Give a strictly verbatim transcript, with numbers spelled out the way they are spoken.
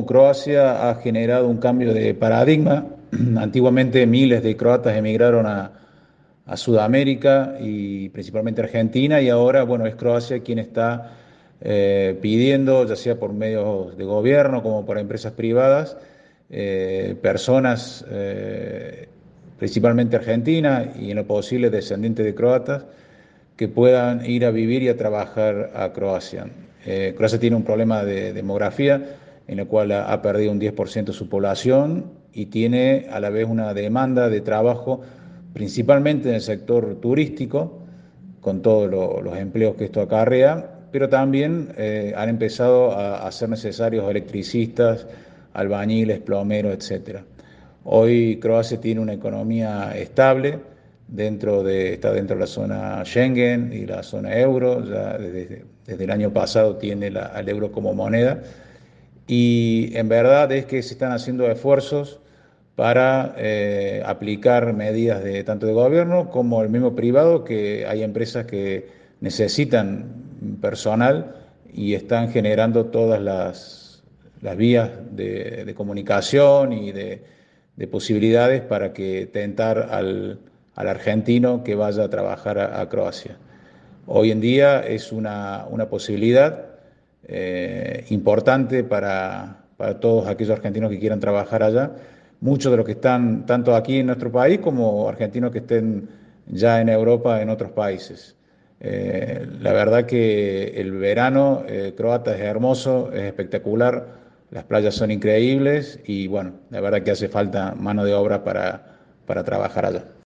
Croacia ha generado un cambio de paradigma. Antiguamente miles de croatas emigraron a, a Sudamérica y principalmente Argentina, y ahora, bueno, es Croacia quien está eh, pidiendo, ya sea por medios de gobierno como por empresas privadas, eh, personas, eh, principalmente argentinas y en lo posible descendientes de croatas, que puedan ir a vivir y a trabajar a Croacia. Eh, Croacia tiene un problema de demografía en el cual ha, ha perdido un diez por ciento de su población y tiene a la vez una demanda de trabajo principalmente en el sector turístico, con todos lo, los empleos que esto acarrea, pero también eh, han empezado a, a ser necesarios electricistas, albañiles, plomeros, etcétera. Hoy Croacia tiene una economía estable, dentro de, está dentro de la zona Schengen y la zona euro, ya desde, desde el año pasado tiene la, al euro como moneda, y en verdad es que se están haciendo esfuerzos para eh, aplicar medidas de tanto de gobierno como el mismo privado, que hay empresas que necesitan personal y están generando todas las, las vías de, de comunicación y de, de posibilidades para que tentar al, al argentino que vaya a trabajar a, a Croacia. Hoy en día es una, una posibilidad eh, importante para, para todos aquellos argentinos que quieran trabajar allá. Muchos de los que están tanto aquí en nuestro país como argentinos que estén ya en Europa, en otros países. Eh, la verdad que el verano eh, croata es hermoso, es espectacular, las playas son increíbles y bueno, la verdad que hace falta mano de obra para, para trabajar allá.